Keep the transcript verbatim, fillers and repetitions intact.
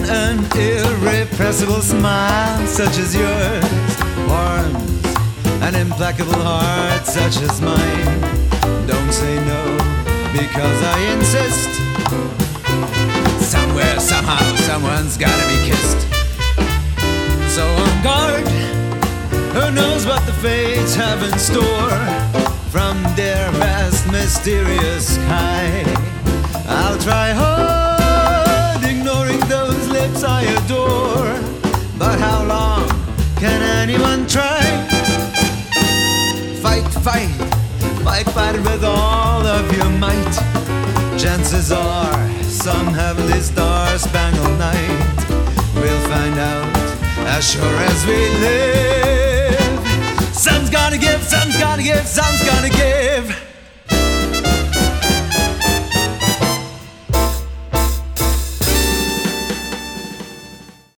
an irrepressible smile such as yours warms an implacable heart such as mine. Don't say no, because I insist. Somewhere, somehow, someone's gotta be kissed. So on guard, who knows what the fates have in store from their vast mysterious sky. I'll try hard, ignoring those lips I adore, but how long can anyone try? Fight, fight, fight, fight with all of your might. Chances are, some heavenly star-spangled night we'll find out as sure as we live. Sun's gonna give, sun's gonna give, sun's gonna give.